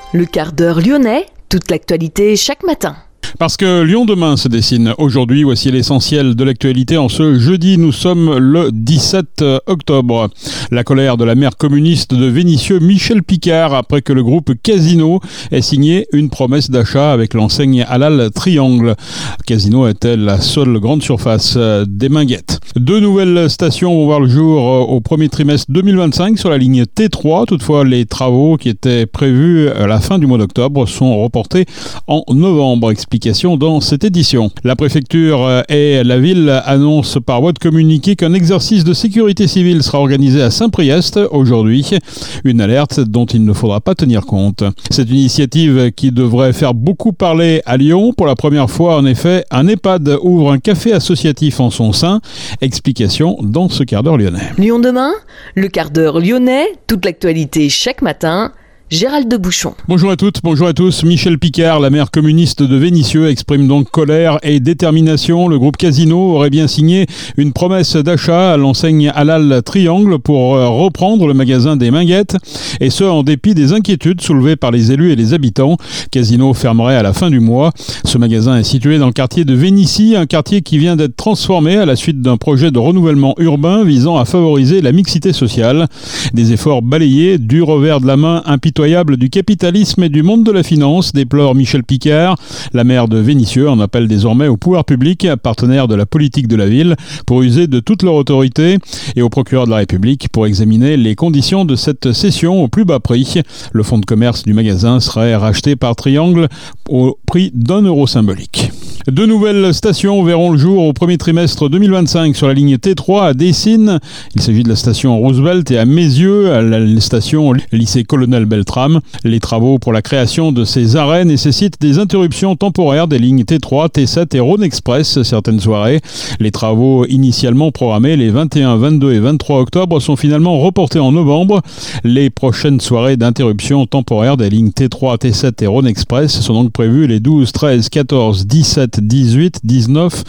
le quart d'heure lyonnais, toute l'actualité chaque matin. Parce que Lyon demain se dessine aujourd'hui, voici l'essentiel de l'actualité. En ce jeudi, nous sommes le 17 octobre. La colère de la maire communiste de Vénissieux, Michèle Picard, après que le groupe Casino ait signé une promesse d'achat avec l'enseigne halal Triangle. Casino était la seule grande surface des Minguettes. 2 nouvelles stations vont voir le jour au premier trimestre 2025 sur la ligne T3. Toutefois, les travaux qui étaient prévus à la fin du mois d'octobre sont reportés en novembre. Explication dans cette édition. La préfecture et la ville annoncent par voie de communiqué qu'un exercice de sécurité civile sera organisé à Saint-Priest aujourd'hui. Une alerte dont il ne faudra pas tenir compte. C'est une initiative qui devrait faire beaucoup parler à Lyon. Pour la première fois, en effet, un EHPAD ouvre un café associatif en son sein. Explication dans ce quart d'heure lyonnais. Lyon demain, le quart d'heure lyonnais, toute l'actualité chaque matin. Gérald de Bouchon. Bonjour à toutes, bonjour à tous. Michèle Picard, la maire communiste de Vénissieux, exprime donc colère et détermination. Le groupe Casino aurait bien signé une promesse d'achat à l'enseigne halal Triangle pour reprendre le magasin des Minguettes, et ce en dépit des inquiétudes soulevées par les élus et les habitants. Casino fermerait à la fin du mois. Ce magasin est situé dans le quartier de Vénissieux, un quartier qui vient d'être transformé à la suite d'un projet de renouvellement urbain visant à favoriser la mixité sociale. Des efforts balayés du revers de la main impitoyable du capitalisme et du monde de la finance, déplore Michèle Picard. La maire de Vénissieux en appelle désormais au pouvoir public, partenaire de la politique de la ville, pour user de toute leur autorité, et au procureur de la République pour examiner les conditions de cette cession au plus bas prix. Le fonds de commerce du magasin serait racheté par Triangle au prix d'€1 symbolique. 2 nouvelles stations verront le jour au premier trimestre 2025 sur la ligne T3 à Dessines. Il s'agit de la station Roosevelt et à Mézieux, à la station lycée Colonel Beltrame. Les travaux pour la création de ces arrêts nécessitent des interruptions temporaires des lignes T3, T7 et Rhône Express certaines soirées. Les travaux initialement programmés les 21, 22 et 23 octobre sont finalement reportés en novembre. Les prochaines soirées d'interruption temporaire des lignes T3, T7 et Rhône Express sont donc prévues les 12, 13, 14, 17, 18, 19,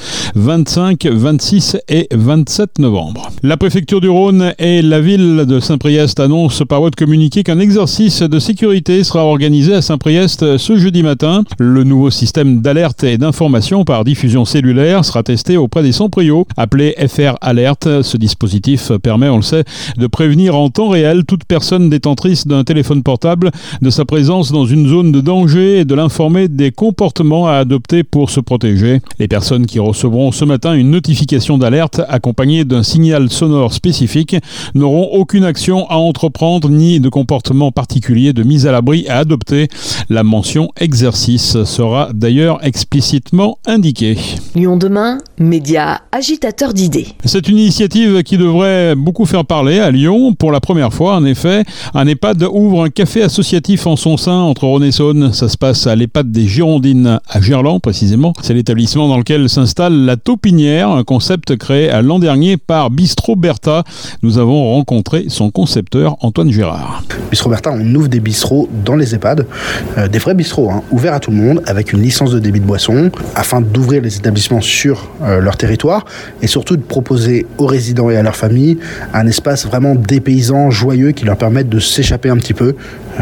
25, 26 et 27 novembre. La préfecture du Rhône et la ville de Saint-Priest annoncent par voie de communiqué qu'un exercice de sécurité sera organisé à Saint-Priest ce jeudi matin. Le nouveau système d'alerte et d'information par diffusion cellulaire sera testé auprès des sans-prio, appelé FR Alert. Ce dispositif permet, on le sait, de prévenir en temps réel toute personne détentrice d'un téléphone portable de sa présence dans une zone de danger et de l'informer des comportements à adopter pour se protéger. Les personnes qui recevront ce matin une notification d'alerte accompagnée d'un signal sonore spécifique n'auront aucune action à entreprendre ni de comportement particulier de mise à l'abri à adopter. La mention exercice sera d'ailleurs explicitement indiquée. Lyon demain, média agitateur d'idées. C'est une initiative qui devrait beaucoup faire parler à Lyon. Pour la première fois, en effet, un EHPAD ouvre un café associatif en son sein entre Rhône et Saône. Ça se passe à l'EHPAD des Girondines à Gerland précisément. C'est l'établissement dans lequel s'installe la Taupinière, un concept créé l'an dernier par Bistro Bertha. Nous avons rencontré son concepteur Antoine Gérard. Bistro Bertha, on ouvre des bistrots dans les EHPAD, des vrais bistrots, ouverts à tout le monde, avec une licence de débit de boisson, afin d'ouvrir les établissements sur leur territoire, et surtout de proposer aux résidents et à leurs familles un espace vraiment dépaysant, joyeux, qui leur permette de s'échapper un petit peu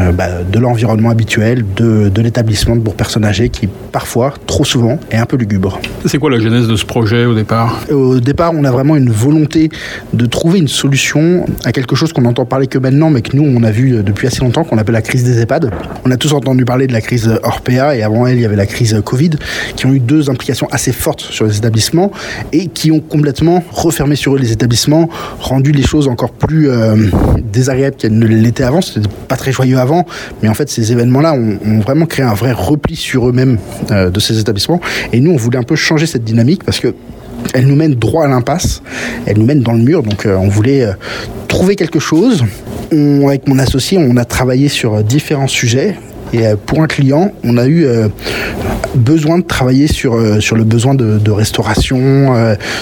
de l'environnement habituel, de l'établissement pour personnes âgées qui, parfois, trop souvent, est un peu lugubre. C'est quoi la genèse de ce projet au départ ? Au départ, on a vraiment une volonté de trouver une solution à quelque chose qu'on n'entend parler que maintenant, mais que nous, on a vu depuis assez longtemps, qu'on appelle la crise des EHPAD. On a tous entendu parler de la crise Orpea, et avant elle, il y avait la crise Covid, qui ont eu 2 implications assez fortes sur les établissements, et qui ont complètement refermé sur eux les établissements, rendu les choses encore plus désagréables qu'elles ne l'étaient avant. C'était pas très joyeux avant, mais en fait, ces événements-là ont vraiment créé un vrai repli sur eux-mêmes de ces établissements. Et nous, on voulait un peu changer cette dynamique parce que elle nous mène droit à l'impasse, elle nous mène dans le mur, donc on voulait trouver quelque chose. Avec mon associé, on a travaillé sur différents sujets. Et pour un client, on a eu besoin de travailler sur le besoin de restauration,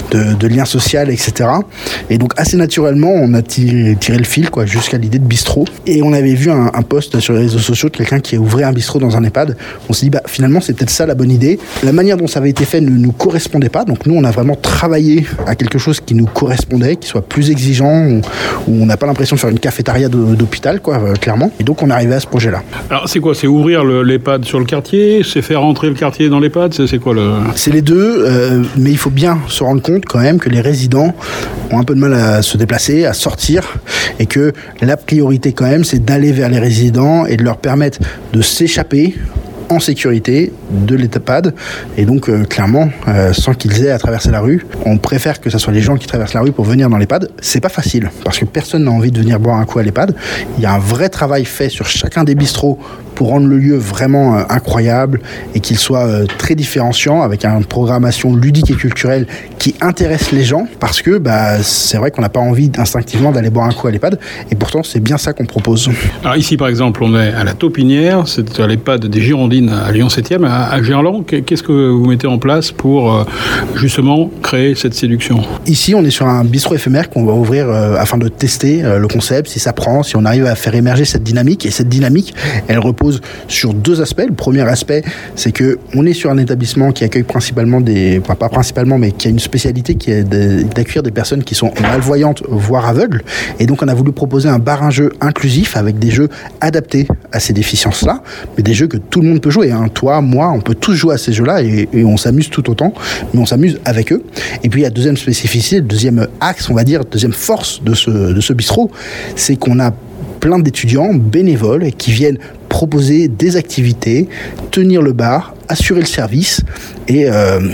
de lien social, etc. Et donc assez naturellement, on a tiré le fil jusqu'à l'idée de bistrot. Et on avait vu un post sur les réseaux sociaux de quelqu'un qui ouvrait un bistrot dans un EHPAD. On s'est dit, finalement, c'est peut-être ça la bonne idée. La manière dont ça avait été fait ne nous correspondait pas. Donc nous, on a vraiment travaillé à quelque chose qui nous correspondait, qui soit plus exigeant, où on n'a pas l'impression de faire une cafétéria d'hôpital, clairement. Et donc, on est arrivé à ce projet-là. Alors, c'est quoi C'est ouvrir l'EHPAD sur le quartier, c'est faire entrer le quartier dans l'EHPAD, c'est quoi C'est les deux, mais il faut bien se rendre compte quand même que les résidents ont un peu de mal à se déplacer, à sortir, et que la priorité quand même, c'est d'aller vers les résidents et de leur permettre de s'échapper en sécurité de l'EHPAD, et donc clairement sans qu'ils aient à traverser la rue. On préfère que ce soit les gens qui traversent la rue pour venir dans l'EHPAD. C'est pas facile parce que personne n'a envie de venir boire un coup à l'EHPAD. Il y a un vrai travail fait sur chacun des bistrots pour rendre le lieu vraiment incroyable et qu'il soit très différenciant, avec une programmation ludique et culturelle qui intéresse les gens, parce que c'est vrai qu'on n'a pas envie instinctivement d'aller boire un coup à l'EHPAD, et pourtant c'est bien ça qu'on propose. Alors ici par exemple on est à la Taupinière, c'est à l'EHPAD des Girondines à Lyon 7e, à Gerland. Qu'est-ce que vous mettez en place pour justement créer cette séduction? Ici on est sur un bistrot éphémère qu'on va ouvrir afin de tester le concept, si ça prend, si on arrive à faire émerger cette dynamique, et cette dynamique elle repose sur deux aspects. Le premier aspect, c'est que on est sur un établissement qui accueille principalement pas principalement, mais qui a une spécialité qui est d'accueillir des personnes qui sont malvoyantes, voire aveugles, et donc on a voulu proposer un bar à jeu inclusif avec des jeux adaptés à ces déficiences-là, mais des jeux que tout le monde peut jouer, hein. Toi, moi, on peut tous jouer à ces jeux-là et on s'amuse tout autant, mais on s'amuse avec eux. Et puis la deuxième spécificité, le deuxième axe, on va dire, deuxième force de ce bistrot, c'est qu'on a plein d'étudiants bénévoles qui viennent proposer des activités, tenir le bar, assurer le service, et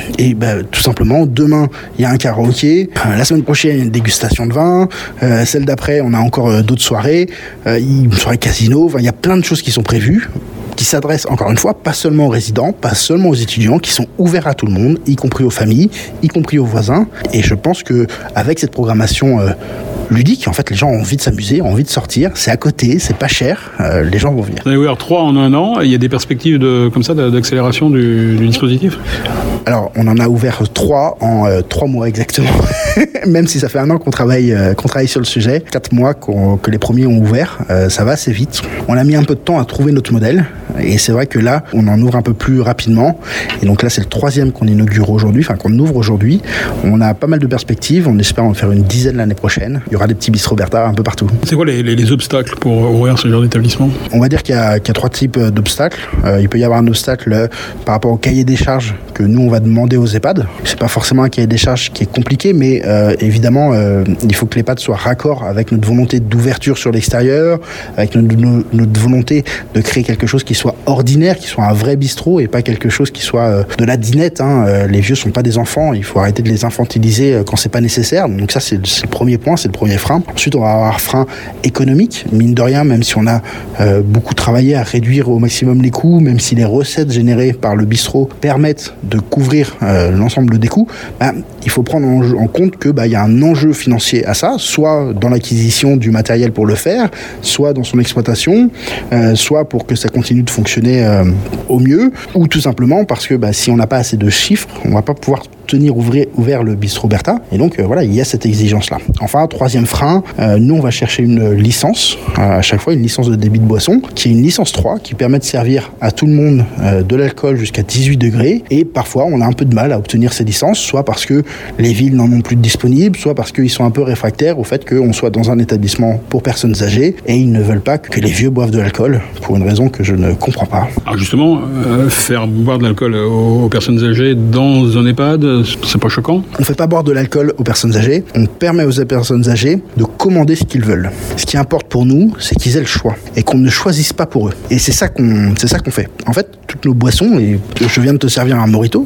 tout simplement demain il y a un karaoké, la semaine prochaine il y a une dégustation de vin, celle d'après on a encore d'autres soirées, une soirée casino, il y a plein de choses qui sont prévues, qui s'adressent encore une fois pas seulement aux résidents, pas seulement aux étudiants, qui sont ouverts à tout le monde, y compris aux familles, y compris aux voisins. Et je pense que avec cette programmation ludique, en fait les gens ont envie de s'amuser, ont envie de sortir, c'est à côté, c'est pas cher, les gens vont venir. Vous avez ouvert 3 en un an, il y a des perspectives comme ça d'accélération du dispositif? Alors on en a ouvert 3 en 3 mois exactement, même si ça fait 1 an qu'on travaille sur le sujet, 4 mois que les premiers ont ouvert, ça va assez vite. On a mis un peu de temps à trouver notre modèle, et c'est vrai que là on en ouvre un peu plus rapidement, et donc là c'est le 3e qu'on inaugure aujourd'hui, enfin qu'on ouvre aujourd'hui. On a pas mal de perspectives, on espère en faire une dizaine l'année prochaine. Il y aura des petits bistrots Bertha un peu partout. C'est quoi les obstacles pour ouvrir ce genre d'établissement? On va dire qu'il y a 3 types d'obstacles. Il peut y avoir un obstacle par rapport au cahier des charges que nous on va demander aux EHPAD. C'est pas forcément un cahier des charges qui est compliqué, mais évidemment il faut que l'EHPAD soit raccord avec notre volonté d'ouverture sur l'extérieur, avec notre volonté de créer quelque chose qui soit ordinaire, qui soit un vrai bistrot et pas quelque chose qui soit de la dinette, hein. Les vieux sont pas des enfants, il faut arrêter de les infantiliser quand c'est pas nécessaire. Donc ça c'est le premier point, c'est le premier frein. Ensuite on va avoir un frein économique, mine de rien, même si on a beaucoup travaillé à réduire au maximum les coûts, même si les recettes générées par le bistrot permettent de couvrir l'ensemble des coûts, il faut prendre en compte que y a un enjeu financier à ça, soit dans l'acquisition du matériel pour le faire, soit dans son exploitation, soit pour que ça continue de fonctionner au mieux, ou tout simplement parce que si on n'a pas assez de chiffres, on va pas pouvoir tenir ouvert le bistrot Bertha, et donc voilà, il y a cette exigence là. Enfin, 3e frein, nous on va chercher une licence, à chaque fois une licence de débit de boisson, qui est une licence 3, qui permet de servir à tout le monde de l'alcool jusqu'à 18 degrés, et parfois on a un peu de mal à obtenir ces licences, soit parce que les villes n'en ont plus de disponibles, soit parce qu'ils sont un peu réfractaires au fait qu'on soit dans un établissement pour personnes âgées, et ils ne veulent pas que les vieux boivent de l'alcool, pour une raison que je ne comprends pas. Alors justement, faire boire de l'alcool aux personnes âgées dans un EHPAD, c'est pas choquant? On ne fait pas boire de l'alcool aux personnes âgées, on permet aux personnes âgées de commander ce qu'ils veulent. Ce qui importe pour nous, c'est qu'ils aient le choix et qu'on ne choisisse pas pour eux. Et c'est ça qu'on fait. En fait, toutes nos boissons, et je viens de te servir un morito,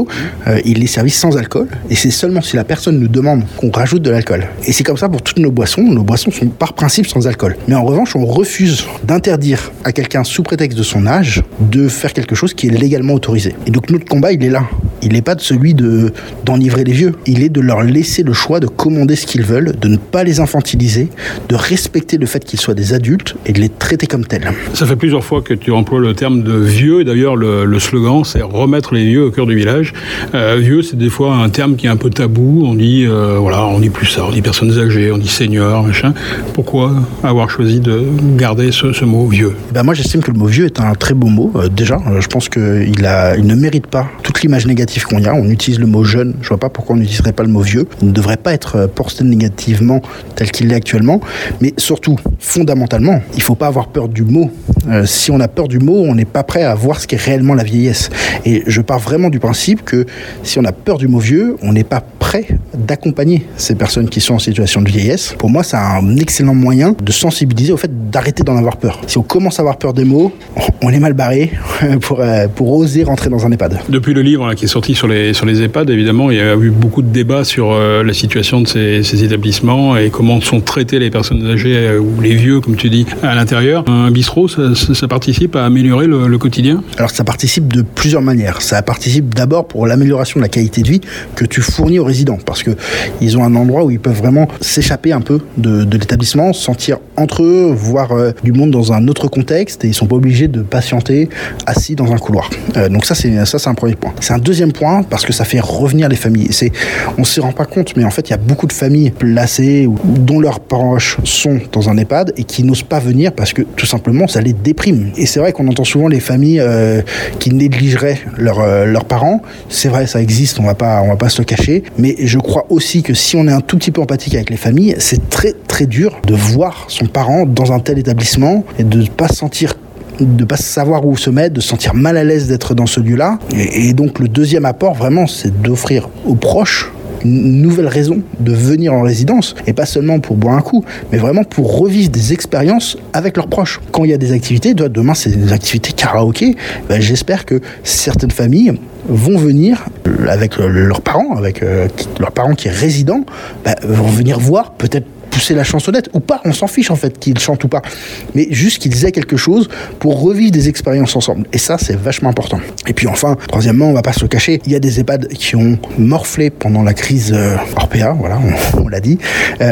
il est servi sans alcool, et c'est seulement si la personne nous demande qu'on rajoute de l'alcool. Et c'est comme ça pour toutes nos boissons. Nos boissons sont par principe sans alcool. Mais en revanche, on refuse d'interdire à quelqu'un, sous prétexte de son âge, de faire quelque chose qui est légalement autorisé. Et donc notre combat, il est là. Il n'est pas de celui d'enivrer les vieux. Il est de leur laisser le choix de commander ce qu'ils veulent, de ne pas les infantiliser, de respecter le fait qu'ils soient des adultes et de les traiter comme tels. Ça fait plusieurs fois que tu emploies le terme de vieux, et d'ailleurs le slogan c'est remettre les vieux au cœur du village. Vieux, c'est des fois un terme qui est un peu tabou. On dit on dit plus ça, on dit personnes âgées, on dit seniors, machin. Pourquoi avoir choisi de garder ce mot vieux? Moi j'estime que le mot vieux est un très beau mot. Déjà, je pense qu'il ne mérite pas toute l'image négative qu'on y a. On utilise le mot jeune, je vois pas pourquoi on n'utiliserait pas le mot vieux. Il ne devrait pas être porté négativement tel qu'il l'est actuellement, mais surtout, fondamentalement, il faut pas avoir peur du mot. Si on a peur du mot, on n'est pas prêt à voir ce qu'est réellement la vieillesse. Et je pars vraiment du principe que si on a peur du mot vieux, on n'est pas prêt d'accompagner ces personnes qui sont en situation de vieillesse. Pour moi, c'est un excellent moyen de sensibiliser au fait d'arrêter d'en avoir peur. Si on commence à avoir peur des mots, on est mal barré pour oser rentrer dans un EHPAD. Depuis le livre qui est sorti sur les EHPAD, évidemment, il y a eu beaucoup de débats sur la situation de ces établissements et comment sont traitées les personnes âgées ou les vieux, comme tu dis, à l'intérieur. Un bistrot, ça participe à améliorer le quotidien ? Alors ça participe de plusieurs manières. Ça participe d'abord pour l'amélioration de la qualité de vie que tu fournis aux résidents, parce que ils ont un endroit où ils peuvent vraiment s'échapper un peu de l'établissement, sentir entre eux, voir du monde dans un autre contexte, et ils sont pas obligés de patienter assis dans un couloir. Donc ça c'est un premier point. C'est un deuxième point parce que ça fait revenir les familles. On s'y rend pas compte, mais en fait il y a beaucoup de familles placées dont leurs proches sont dans un EHPAD et qui n'osent pas venir parce que tout simplement ça les déprime. Et c'est vrai qu'on entend souvent les familles qui négligeraient leurs parents. C'est vrai, ça existe, on va pas se le cacher, mais je crois aussi que si on est un tout petit peu empathique avec les familles, c'est très très dur de voir son parent dans un tel établissement et de pas savoir où se mettre, de se sentir mal à l'aise d'être dans ce lieu-là. Et donc le deuxième apport vraiment, c'est d'offrir aux proches une nouvelle raison de venir en résidence, et pas seulement pour boire un coup, mais vraiment pour revivre des expériences avec leurs proches. Quand il y a des activités, demain c'est des activités karaoké, j'espère que certaines familles vont venir avec leurs parents, leur parent qui est résident, vont venir voir, peut-être pousser la chansonnette ou pas, on s'en fiche en fait qu'ils chantent ou pas, mais juste qu'ils aient quelque chose pour revivre des expériences ensemble, et ça c'est vachement important. Et puis enfin, troisièmement, on va pas se le cacher, il y a des EHPAD qui ont morflé pendant la crise Orpea, voilà, on l'a dit,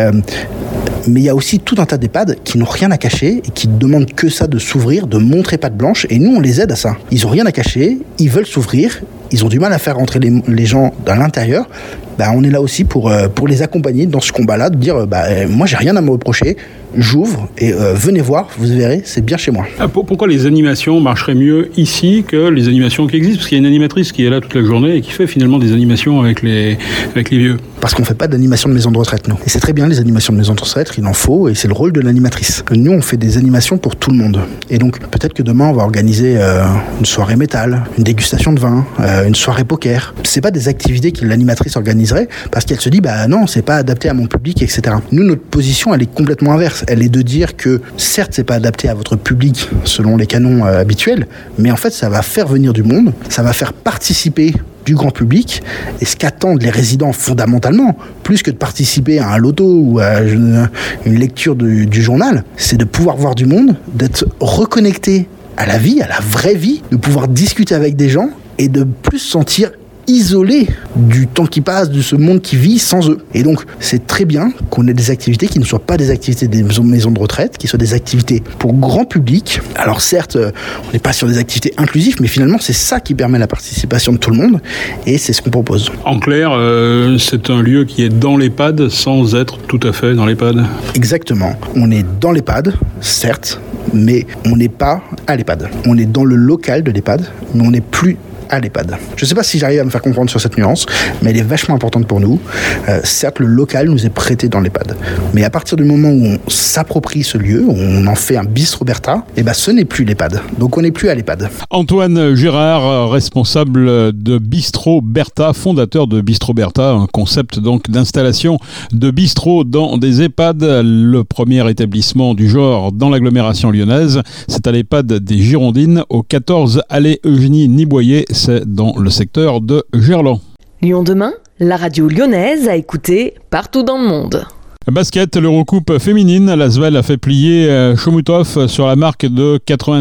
mais il y a aussi tout un tas d'EHPAD qui n'ont rien à cacher et qui demandent que ça, de s'ouvrir, de montrer patte blanche, et nous on les aide à ça. Ils ont rien à cacher, ils veulent s'ouvrir, ils ont du mal à faire rentrer les gens à l'intérieur. On est là aussi pour les accompagner dans ce combat-là, de dire moi j'ai rien à me reprocher, j'ouvre et venez voir, vous verrez, c'est bien chez moi. Pourquoi les animations marcheraient mieux ici que les animations qui existent ? Parce qu'il y a une animatrice qui est là toute la journée et qui fait finalement des animations avec les vieux. Parce qu'on ne fait pas d'animation de maison de retraite, nous. Et c'est très bien, les animations de maison de retraite, il en faut, et c'est le rôle de l'animatrice. Nous, on fait des animations pour tout le monde. Et donc, peut-être que demain, on va organiser une soirée métal, une dégustation de vin, une soirée poker. C'est pas des activités que l'animatrice organiserait, parce qu'elle se dit, non, c'est pas adapté à mon public, etc. Nous, notre position, elle est complètement inverse. Elle est de dire que, certes, c'est pas adapté à votre public selon les canons habituels, mais en fait, ça va faire venir du monde, ça va faire participer du grand public, et ce qu'attendent les résidents fondamentalement, plus que de participer à un loto ou à une lecture du journal, c'est de pouvoir voir du monde, d'être reconnecté à la vie, à la vraie vie, de pouvoir discuter avec des gens et de plus se sentir isolés du temps qui passe, de ce monde qui vit sans eux. Et donc, c'est très bien qu'on ait des activités qui ne soient pas des activités des maisons de retraite, qui soient des activités pour grand public. Alors certes, on n'est pas sur des activités inclusives, mais finalement, c'est ça qui permet la participation de tout le monde, et c'est ce qu'on propose. En clair, c'est un lieu qui est dans l'EHPAD sans être tout à fait dans l'EHPAD. Exactement. On est dans l'EHPAD, certes, mais on n'est pas à l'EHPAD. On est dans le local de l'EHPAD, mais on n'est plus à l'EHPAD. Je ne sais pas si j'arrive à me faire comprendre sur cette nuance, mais elle est vachement importante pour nous. Certes, le local nous est prêté dans l'EHPAD, mais à partir du moment où on s'approprie ce lieu, où on en fait un Bistro Bertha, ce n'est plus l'EHPAD. Donc on n'est plus à l'EHPAD. Antoine Gérard, responsable de Bistro Bertha, fondateur de Bistro Bertha, un concept donc d'installation de bistrot dans des EHPAD, le premier établissement du genre dans l'agglomération lyonnaise. C'est à l'EHPAD des Girondines, au 14 allée Eugénie Niboyer. C'est dans le secteur de Gerland. Lyon demain, la radio lyonnaise à écouter partout dans le monde. Basket, l'Eurocoupe féminine, l'Asvel a fait plier Chomutov sur la marque de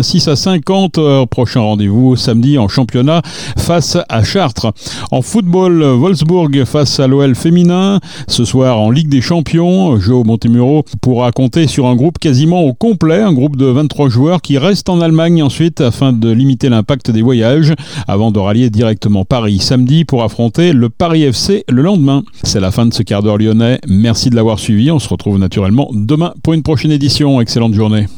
86-50. Prochain rendez-vous samedi en championnat face à Chartres. En football, Wolfsburg face à l'OL féminin. Ce soir en Ligue des Champions, Joe Montemuro pourra compter sur un groupe quasiment au complet, un groupe de 23 joueurs qui reste en Allemagne ensuite afin de limiter l'impact des voyages avant de rallier directement Paris samedi pour affronter le Paris FC le lendemain. C'est la fin de ce quart d'heure lyonnais. Merci de l'avoir suivi. On se retrouve naturellement demain pour une prochaine édition. Excellente journée.